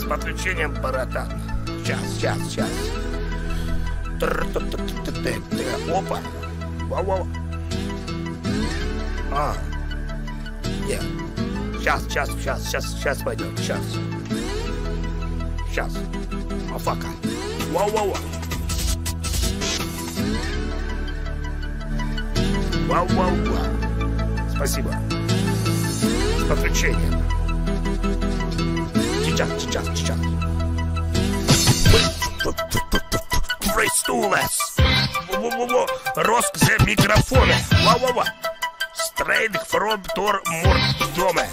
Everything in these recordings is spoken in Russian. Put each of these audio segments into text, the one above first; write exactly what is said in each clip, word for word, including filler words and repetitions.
С подключением баратан. Сейчас, сейчас, сейчас. Опа. Вау-вау. А. Нет. Сейчас, сейчас, сейчас, сейчас, сейчас пойдет. Сейчас. Сейчас. Мафака. Вау-вау-вау. Вау-вау-вау. Спасибо. С подключением. Сейчас, сейчас, сейчас. Фристулес. Во-во-во. Роскзе микрофоны. Ва-ва-ва. Straight from Tor Mordome.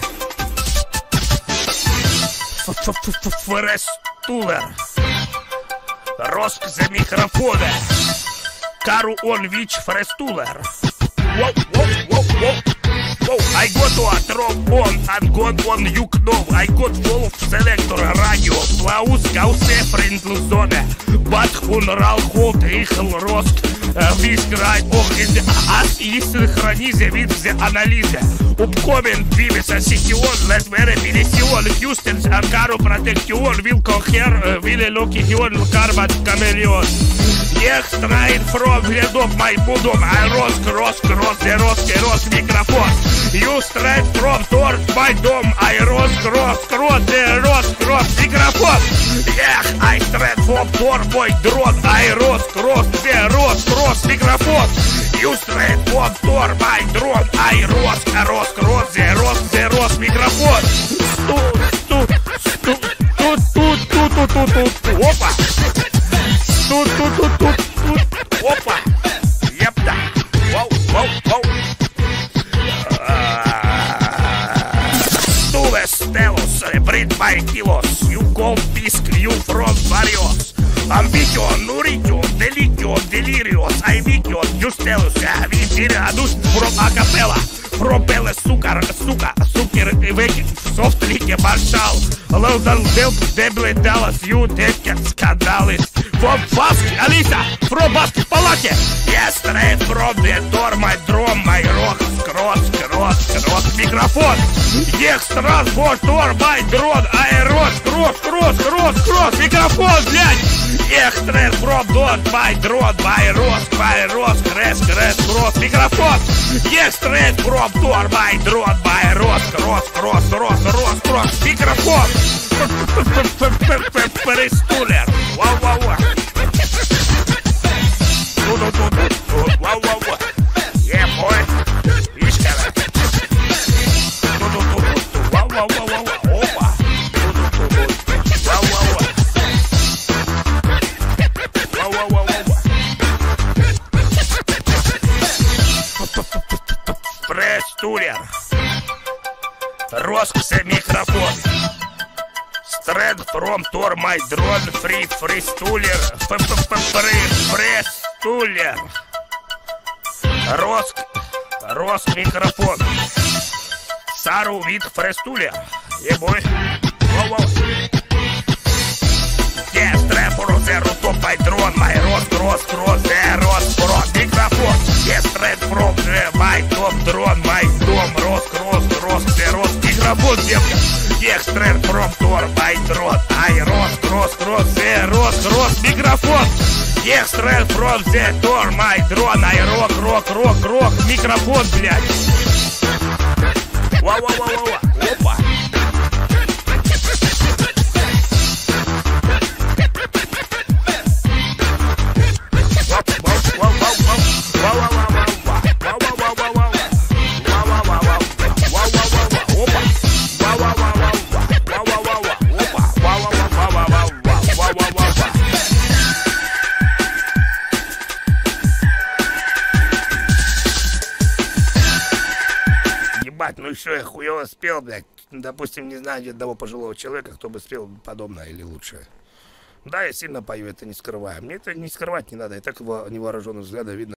Фрестулер. Роскзе микрофоны. Кару он вич фрестулер. Воу-воу-воу-воу. I got to a trombone and got on you know I got wolf selector radio Klaus Gause Frindlzone But Hunral Holt Ихл Рост Вискрай Охиде Ас и синхронизе вид зе анализе Upcoming Vivisa Сикион Лет Вере Билисион Хьюстенс Анкару Протектион Вил Кохер Виле Локихион Карбат Камелион Ех Страйн Фром Гледов Май Будом Ай Роск Роск Роск Роск Роск Микрофон You straight from Tor my dom I Роск Роск Роск Роск Роск Микрофон Ех I straight from Tor мой дрон I Роск Роск Роск Роск Микрофон You straight from Tor my дрон I Роск Роск Роск Роск Роск Микрофон Тут тут тут тут тут тут тут тут Опа Тут тут тут тут тут Опа Епта Вау вау вау Tuves telos Brit by kilos You go pisk You from varios Ambition Nurition Delition Delirios I vision Just telos Vivir adus From acapella Пропеле сукар Сука Сукер Веки Софтлике Маршал Лоудал Дел Дебле Даллас You Детке Скандалис From Баски Алиса From Баски Палаке Yes straight from the door My drum My rock Кросс Кросс Кросс Микрофон Ех стран For door My drone I Роск Кросс Кросс Кросс Кросс Микрофон блядь Ех straight from door My drone My Роск My Роск Кресс Кресс Кросс Микрофон Ех straight from door My drone My Роск Кросс Кросс Кросс Кросс Кросс Микрофон Фристулер Вау-вау-вау Ту-ту-ту-ту Вау-вау-вау Yeah boy Вишкара Ту-ту-ту-ту Вау-вау-вау-вау Опа Ту-ту-ту-ту Вау-вау-вау Вау-вау-вау-вау Фристулер Росксе микрофон Straight from Tor my drone Free Фристулер Фристулер Роск Роск микрофон Сару вид Фристулер Ебой Воу-воу Yeah, straight from zero to my drone My Роск Роск Роск Роск Роск микрофон Yeah, straight from my top drone My дом Роск Роск Роск Роск микрофон девка Yeah, straight from Tor my drone I Роск Роск Роск Роск Роск микрофон Yeah, straight from the Tor my drone I рок рок рок рок микрофон блядь Вау-вау-вау-вау Опа Ну что, я хуёво спел, блядь. Допустим, не знаю ни одного пожилого человека, кто бы спел подобное или лучшее. Да, я сильно пою, это не скрываю. Мне это не скрывать не надо, и так его невооруженным взглядом видно.